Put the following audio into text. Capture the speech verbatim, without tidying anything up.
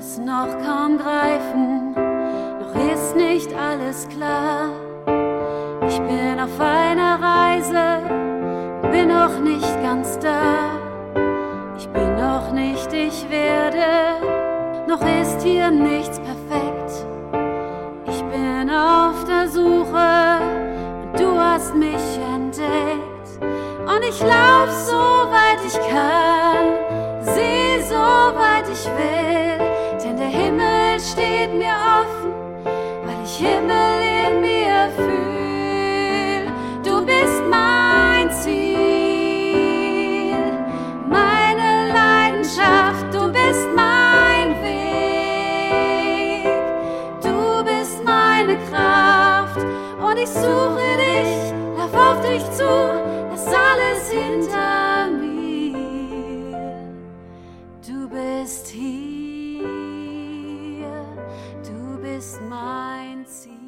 es noch kaum greifen, noch ist nicht alles klar. Ich bin auf einer Reise, bin noch nicht ganz da. Ich bin noch nicht, ich werde, noch ist hier nichts perfekt. Ich bin auf der Suche und du hast mich entdeckt. Und ich lauf so weit ich kann, seh so weit ich will, denn der Himmel steht mir offen, weil ich Himmel in mir fühl. Du bist mein Ziel, meine Leidenschaft, du bist mein Weg, du bist meine Kraft und ich suche dich, lauf auf dich zu, lass alles hinter mir. Du bist hier, du bist mein Ziel.